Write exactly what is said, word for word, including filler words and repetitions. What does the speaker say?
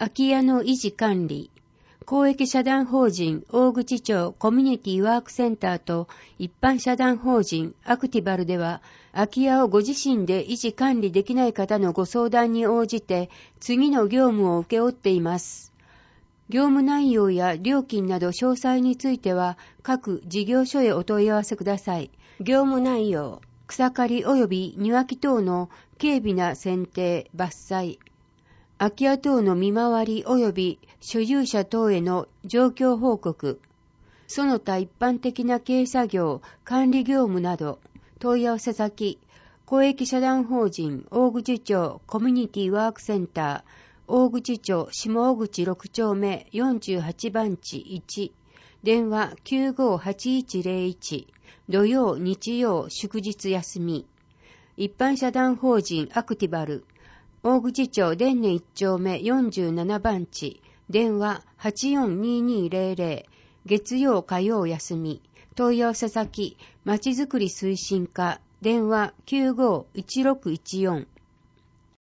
空き家の維持管理、公益社団法人大口町コミュニティワークセンターと一般社団法人アクティバルでは、空き家をご自身で維持管理できない方のご相談に応じて次の業務を請け負っています。業務内容や料金など詳細については各事業所へお問い合わせください。業務内容、草刈り及び庭木等の軽微な剪定、伐採、空き家等の見回り及び所有者等への状況報告、その他一般的な経営作業、管理業務など、問い合わせ先、公益社団法人大口町コミュニティワークセンター、大口町下大口ろく丁目よんじゅうはち番地いち、電話 きゅうごはちいちゼロいち、土曜日曜祝日休み。一般社団法人アクティバル、大口町伝根いち丁目よんじゅうなな番地、電話 はちよんににゼロゼロ、月曜火曜休み。問い合わせ先、まちづくり推進課、電話 きゅうごいちろくいちよん。